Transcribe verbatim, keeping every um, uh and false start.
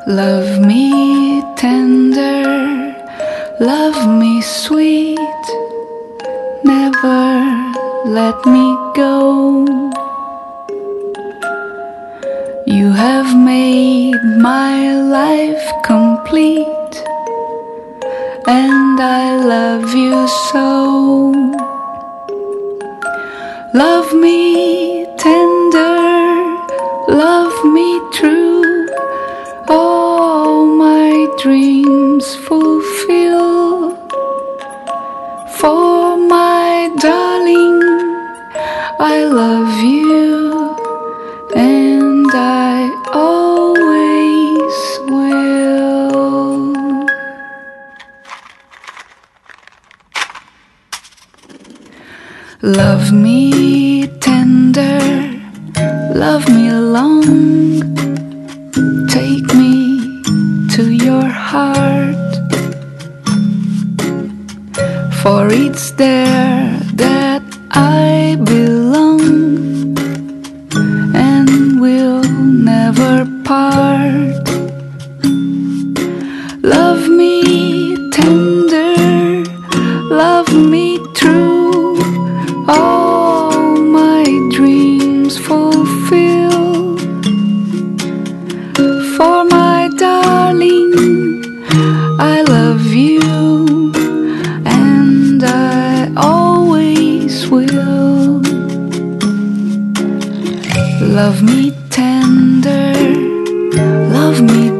Love me tender, love me sweet, never let me go. You have made my life complete, and I love you so. Love me tender, love me true, all my dreams fulfill. For my darling, I love you, and I always will. Love me tender, love me long, take me to your heart, for it's there that I belong and will never part. Love me tender, love me true, all my dreams fulfill. For my darling, I love you, and I always will. Love me tender, love me